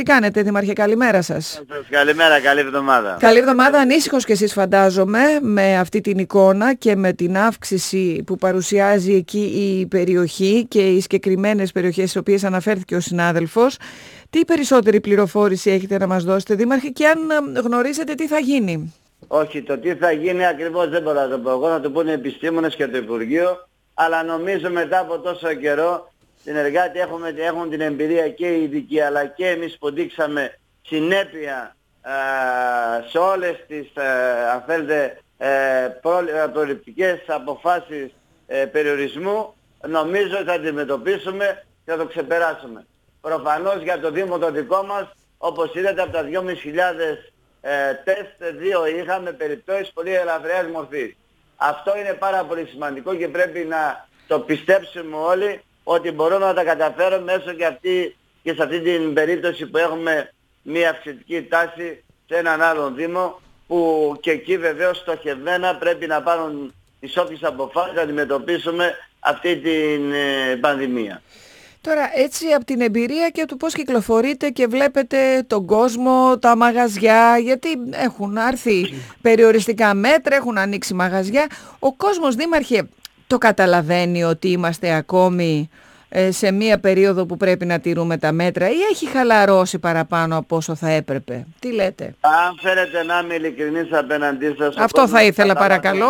Τι κάνετε, Δήμαρχε, καλημέρα σας. Καλημέρα, καλή εβδομάδα. Καλή εβδομάδα, ανήσυχος κι εσείς φαντάζομαι με αυτή την εικόνα και με την αύξηση που παρουσιάζει εκεί η περιοχή και οι συγκεκριμένες περιοχές στις οποίες αναφέρθηκε ο συνάδελφος. Τι περισσότερη πληροφόρηση έχετε να μας δώσετε, Δήμαρχε, και αν γνωρίζετε τι θα γίνει? Όχι, το τι θα γίνει ακριβώς δεν μπορώ να το πω εγώ, να το πούνε οι επιστήμονες και το Υπουργείο, αλλά νομίζω μετά από τόσο καιρό συνεργάτες έχουν την εμπειρία και οι ειδικοί αλλά και εμείς που δείξαμε συνέπεια σε όλες τις αν θέλετε προληπτικές αποφάσεις περιορισμού. Νομίζω ότι θα αντιμετωπίσουμε και θα το ξεπεράσουμε. Προφανώς για το Δήμο το δικό μας, όπως είδατε, από τα 2.500 τεστ 2 είχαμε περιπτώσεις πολύ ελαφριάς μορφής. Αυτό είναι πάρα πολύ σημαντικό και πρέπει να το πιστέψουμε όλοι ότι μπορούμε να τα καταφέρουμε μέσω και σε αυτή την περίπτωση που έχουμε μια αυξητική τάση σε έναν άλλον Δήμο, που και εκεί βεβαίως στοχευμένα πρέπει να πάρουν τις όποιες αποφάσεις να αντιμετωπίσουμε αυτή την πανδημία. Τώρα, έτσι από την εμπειρία και του πώς κυκλοφορείτε και βλέπετε τον κόσμο, τα μαγαζιά, γιατί έχουν έρθει περιοριστικά μέτρα, έχουν ανοίξει μαγαζιά. Ο κόσμος, Δήμαρχε, το καταλαβαίνει ότι είμαστε ακόμη σε μία περίοδο που πρέπει να τηρούμε τα μέτρα, ή έχει χαλαρώσει παραπάνω από όσο θα έπρεπε? Τι λέτε? Αν θέλετε να είμαι ειλικρινής απέναντί σας... Αυτό θα ήθελα, παρακαλώ.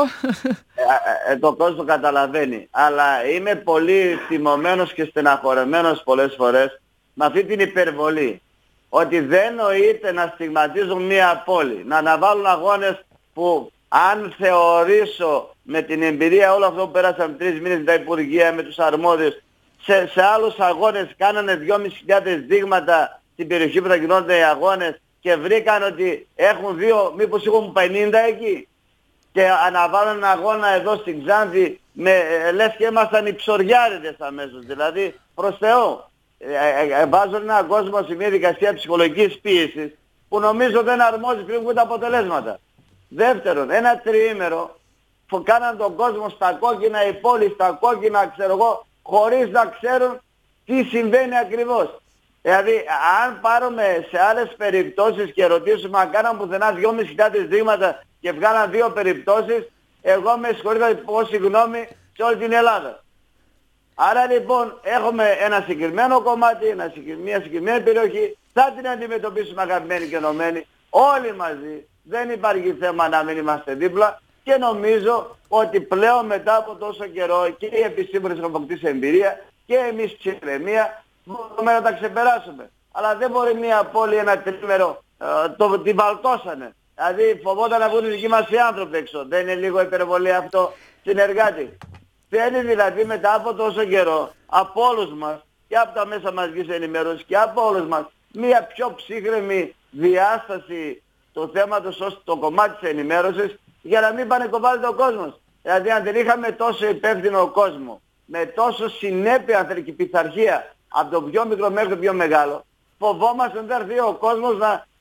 Το κόσμο καταλαβαίνει. Αλλά είμαι πολύ θυμωμένος και στεναχωρεμένος πολλές φορές με αυτή την υπερβολή. Ότι δεν νοείται να στιγματίζουν μία πόλη, να αναβάλουν αγώνες που, αν θεωρήσω με την εμπειρία όλο αυτό που πέρασαν 3 μήνες με τα Υπουργεία, με τους αρμόδιους, σε άλλους αγώνες κάνανε 2.500 δείγματα στην περιοχή που θα γινόνται οι αγώνες και βρήκαν ότι έχουν 2, μήπως έχουν 50 εκεί, και αναβάλουν αγώνα εδώ στην Ξάνθη λες και ήμασταν οι ψωριάριδες αμέσως. Δηλαδή προς Θεού βάζουν έναν κόσμο σε μια δικασία ψυχολογικής πίεσης που νομίζω δεν αρμόζει πριν τα αποτελέσματα. Δεύτερον, ένα τριήμερο που κάναν τον κόσμο στα κόκκινα, η πόλη στα κόκκινα, ξέρω εγώ, χωρίς να ξέρουν τι συμβαίνει ακριβώς. Δηλαδή, αν πάρουμε σε άλλες περιπτώσεις και ρωτήσουμε αν κάναν πουθενά 2.500 δείγματα και βγάλαν 2 περιπτώσεις, εγώ με συγχωρείτε θα πω συγγνώμη σε όλη την Ελλάδα. Άρα λοιπόν έχουμε ένα συγκεκριμένο κομμάτι, μια συγκεκριμένη περιοχή, θα την αντιμετωπίσουμε αγαπημένοι και ενωμένοι, όλοι μαζί. Δεν υπάρχει θέμα να μην είμαστε δίπλα. Και νομίζω ότι πλέον μετά από τόσο καιρό και οι επιστήμονες έχουν αποκτήσει εμπειρία και εμείς ψυχραιμία μπορούμε να τα ξεπεράσουμε. Αλλά δεν μπορεί μια πόλη ένα τρίμερο την βαλτώσανε. Δηλαδή φοβόταν να βγουν οι δικοί μας οι άνθρωποι έξω. Δεν είναι λίγο υπερβολή αυτό, συνεργάτη? Θέλει δηλαδή μετά από τόσο καιρό από όλους μας και από τα μέσα μαζικής ενημέρωσης και από όλους μας μια πιο ψύχρεμη διάσταση του θέματος ως το κομμάτι της ενημέρωσης, για να μην πανικοβάλλεται ο κόσμος. Δηλαδή αν δεν είχαμε τόσο υπεύθυνο κόσμο, με τόσο συνέπεια και πειθαρχία από το πιο μικρό μέχρι το πιο μεγάλο, φοβόμαστε να έρθει ο κόσμος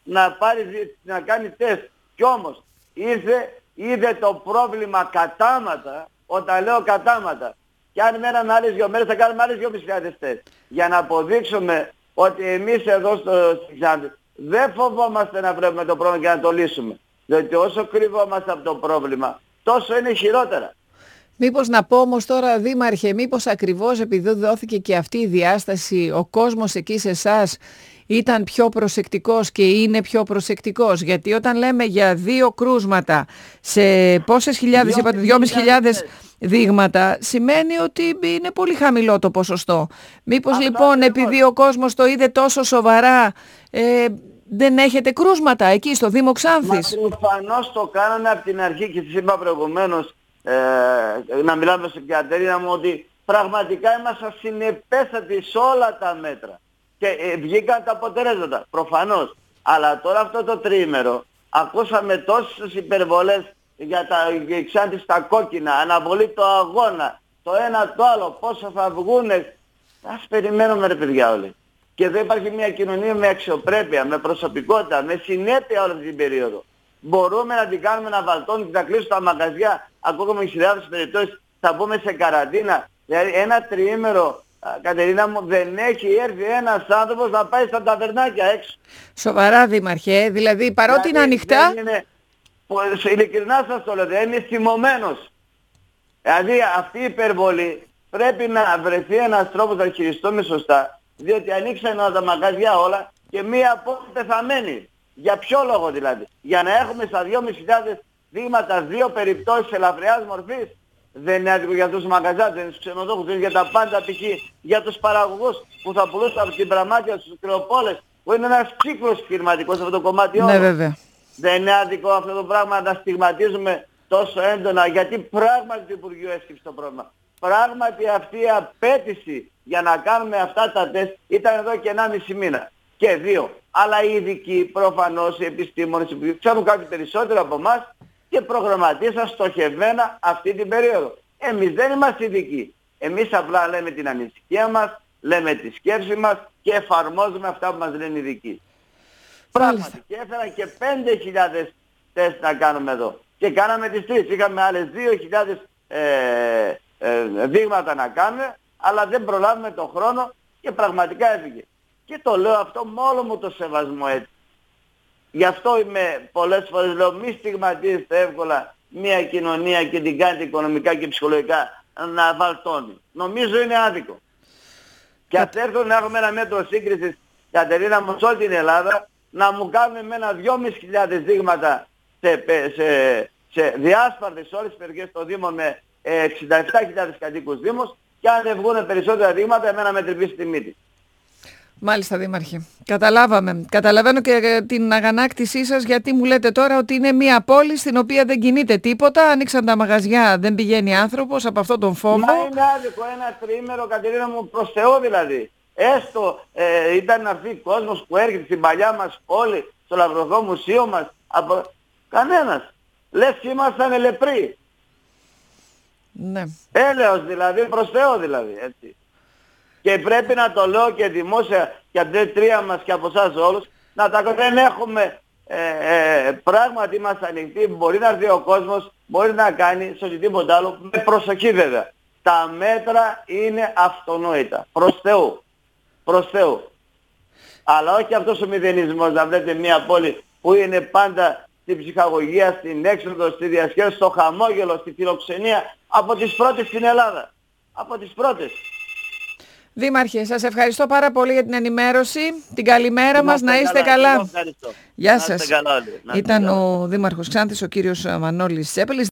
να κάνει τεστ. Κι όμως είδε το πρόβλημα κατάματα, όταν λέω κατάματα, και αν μέναν άλλες 2 μέρες θα κάνουμε άλλες 2.500 τεστ. Για να αποδείξουμε ότι εμείς εδώ στην Ξάνθη δεν φοβόμαστε να βρούμε το πρόβλημα και να το λύσουμε. Διότι όσο κρύβομαστε από το πρόβλημα, τόσο είναι χειρότερα. Μήπως να πω όμως τώρα, Δήμαρχε, μήπως ακριβώς επειδή δόθηκε και αυτή η διάσταση, ο κόσμος εκεί σε εσάς ήταν πιο προσεκτικός και είναι πιο προσεκτικός? Γιατί όταν λέμε για 2 κρούσματα σε πόσες χιλιάδες, είπατε 2.500 δείγματα, σημαίνει ότι είναι πολύ χαμηλό το ποσοστό. Μήπως λοιπόν επειδή ο κόσμος το είδε τόσο σοβαρά, δεν έχετε κρούσματα εκεί στο Δήμο Ξάνθης? Μα προφανώς το κάναμε από την αρχή και της είπα προηγουμένως, να μιλάμε στην Κατερίνα μου, ότι πραγματικά είμαστε συνεπέστατοι σε όλα τα μέτρα και βγήκαν τα αποτελέσματα, προφανώς. Αλλά τώρα αυτό το τριήμερο ακούσαμε τόσες υπερβολές για τα Ξάνθη στα κόκκινα, αναβολή το αγώνα, το ένα το άλλο, πόσο θα βγούνε. Ας περιμένουμε ρε παιδιά όλοι. Και δεν υπάρχει μια κοινωνία με αξιοπρέπεια, με προσωπικότητα, με συνέπεια όλη αυτή την περίοδο. Μπορούμε να την κάνουμε να βαλτώνει, να κλείσουμε τα μαγαζιά, ακόμα χιλιάδες περιπτώσεις θα μπούμε σε καραντίνα. Δηλαδή ένα τριήμερο Κατερίνα μου, δεν έχει έρθει ένας άνθρωπος να πάει στα ταβερνάκια έξω. Σοβαρά, Δήμαρχε, δηλαδή παρότι είναι ανοιχτά... Ειλικρινά σας το λέω, δεν είναι θυμωμένος. Δηλαδή αυτή η υπερβολή πρέπει να βρεθεί ένας τρόπος να χειριστούμε σωστά, διότι ανοίξαν τα μαγαζιά όλα και μία από πεθαμένη. Για ποιο λόγο δηλαδή? Για να έχουμε στα 2.500 δείγματα 2 περιπτώσεις ελαφριάς μορφής? Δεν είναι άδικο για τους μαγαζάτες, για τους ξενοδόχους, για τα πάντα π.χ. για τους παραγωγούς που θα πουλούσαν από την Πραμάτια στους κρεοπόλες, που είναι ένας κύκλος επιχειρηματικός αυτό το κομμάτι όλο. Ναι, βέβαια. Δεν είναι άδικο αυτό το πράγμα να στιγματίζουμε τόσο έντονα, γιατί πράγματι το Υπουργείο έσκυψε το πρόβλημα. Πράγματι αυτή η απέτηση για να κάνουμε αυτά τα τεστ ήταν εδώ και 1,5 μήνα και 2. Αλλά οι ειδικοί, προφανώς οι επιστήμονες, ξέρουν κάτι περισσότερο από εμάς και προγραμματίσαν στοχευμένα αυτή την περίοδο. Εμείς δεν είμαστε ειδικοί. Εμείς απλά λέμε την ανησυχία μας, λέμε τη σκέψη μας και εφαρμόζουμε αυτά που μας λένε οι ειδικοί. Πράγματι και έφεραν και 5.000 τεστ να κάνουμε εδώ. Και κάναμε τις 3. Είχαμε άλλες 2.000 δείγματα να κάνουμε, αλλά δεν προλάβουμε τον χρόνο και πραγματικά έφυγε. Και το λέω αυτό με όλο μου το σεβασμό έτσι. Γι' αυτό είμαι πολλές φορές λέω μη στιγματίζετε εύκολα μια κοινωνία και την κάνετε οικονομικά και ψυχολογικά να βαλτώνει. Νομίζω είναι άδικο. Και ας έρθουν να έχουμε ένα μέτρο σύγκρισης, Κατερίνα μου, σε όλη την Ελλάδα, να μου κάνουν με ένα 2.500 δείγματα σε διάσπαρτες σε όλες τις περιοχές των Δήμων με 67.000 κατοίκους Δήμους, και αν δεν βγουν περισσότερα δείγματα εμένα με τρυπήσει τη μύτη. Μάλιστα, Δήμαρχε. Καταλάβαμε. Καταλαβαίνω και την αγανάκτησή σας, γιατί μου λέτε τώρα ότι είναι μια πόλη στην οποία δεν κινείται τίποτα, ανοίξαν τα μαγαζιά, δεν πηγαίνει άνθρωπος από αυτόν τον φόβο. Μα είναι άδικο ένα τριήμερο, Κατερίνα μου, προς Θεό δηλαδή. Έστω ήταν να έρθει κόσμος που έρχεται στην παλιά μας πόλη, στο Λαυροχό Μουσείο μας, από... Κανένας. Λες και ήμασταν λεπροί. Ναι. Έλεος δηλαδή, προς Θεό δηλαδή, έτσι. Και πρέπει να το λέω και δημόσια και από την τρία μας και από εσάς όλους, να τα δεν έχουμε πράγματι είμαστε ανοιχτοί, μπορεί να έρθει ο κόσμος, μπορεί να κάνει σε οτιδήποτε άλλο, με προσοχή βέβαια. Τα μέτρα είναι αυτονόητα, προς Θεού, προς Θεού. Αλλά όχι αυτός ο μηδενισμός, να βλέπετε μια πόλη που είναι πάντα στην ψυχαγωγία, στην έξοδο, στη διασκέδαση, στο χαμόγελο, στη φιλοξενία, από τις πρώτες στην Ελλάδα. Από τις πρώτες. Δήμαρχε, σας ευχαριστώ πάρα πολύ για την ενημέρωση. Την καλημέρα μας, να είστε καλά. Γεια Γεια σας. Ήταν ο Δήμαρχος Ξάνθης, ο κύριος Μανώλης Τσέπελης.